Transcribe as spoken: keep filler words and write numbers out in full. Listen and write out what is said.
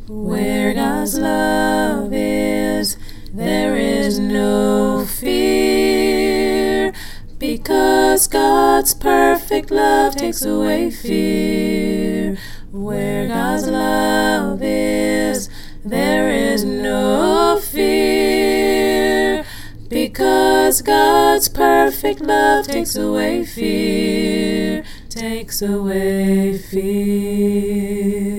Where God's love is, there is no fear, because God's perfect love takes away fear. Where God's love is, there is no fear, because God's perfect love takes away fear, takes away fear.